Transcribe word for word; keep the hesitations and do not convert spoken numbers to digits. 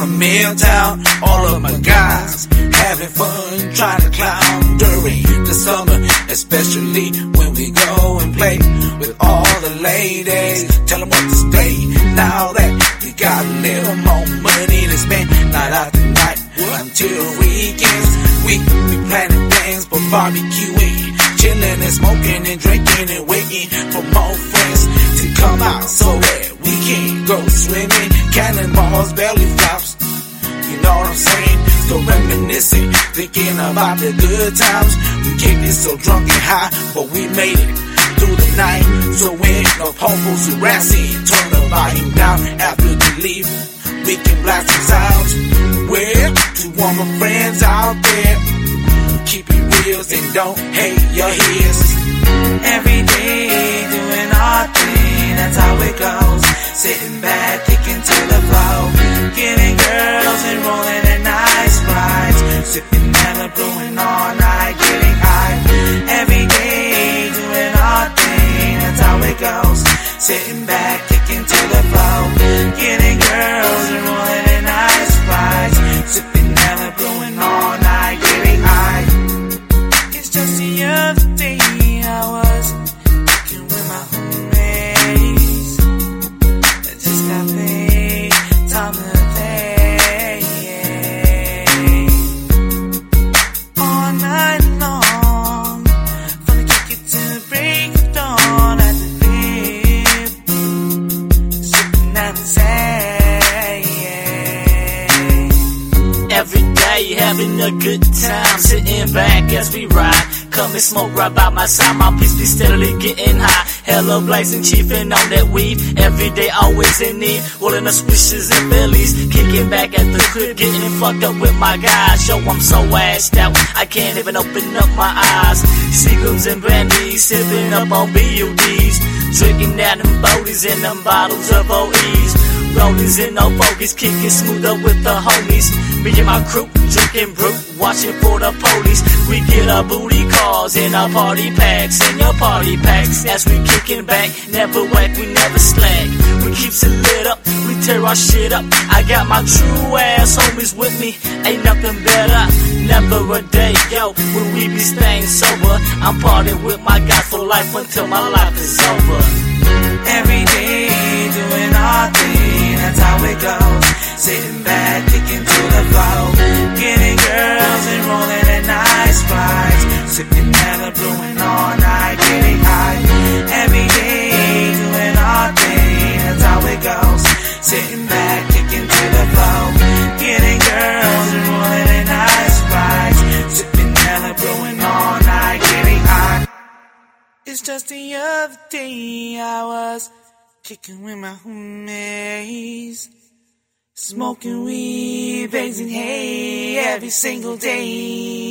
from Milltown, all of my guys having fun, trying to clown during the summer, especially when we go and play with all the ladies. Tell them what to stay, now that we got a little more money to spend, night after night until weekends. We be planning things for barbecuing, chilling and smoking and drinking and waiting for more friends to come out so that we can go swimming. Cannonballs, belly flops, you know what I'm saying? Still reminiscing, thinking about the good times. We kicked it so drunk and high, but we made it through the night. So when no homos harassing, turn the volume down after they leave, we can blast some sounds. Well, to all my friends out there, keep it real and don't hate your ears. Every day doing our thing, that's how it goes. Sitting back, kicking to the flow, getting girls and rolling in nice rides, sipping Malibu, brewing all night, getting high. Every day doing our thing, that's how it goes. Sitting back, kicking to the flow, getting girls and rolling in nice rides, sipping Malibu, brewing all night, getting high. It's just the other day I was kicking with my homies. I just got paid, time to pay. All night long, from the kick it to the break of dawn at the crib, sipping at the same. Every day having a good time, sitting back as we ride. Come and smoke right by my side, my piece be steadily getting high. Hella blazing, chiefing on that weed. Every day, always in need. Rolling the swishes and Phillies. Kicking back at the crib, getting it fucked up with my guys. Yo, I'm so assed out, I can't even open up my eyes. Seagulls and brandy, sipping up on B U Ds. Drinking down them boaties and them bottles of O Es. Rollies and no focus, kicking smooth up with the homies. Me and my crew, drinking brew, watching for the police. We get our booty calls in our party packs, in your party packs. As we kicking back, never whack, we never slack. We keeps it lit up, we tear our shit up. I got my true ass homies with me, ain't nothing better. Never a day, yo, when we be staying sober. I'm partying with my guys for life until my life is over. Every day doing our thing, that's how it goes. Sitting back, kicking to the flow, getting girls and rolling in nice rides, sipping Malibu, brewing all night, getting high. Every day doing our thing, that's how it goes. Sitting back, kicking to the flow, getting girls and rolling in nice rides, sipping Malibu, brewing all night, getting high. It's just the other day I was kicking with my homies, smoking weed, blazing hay every single day.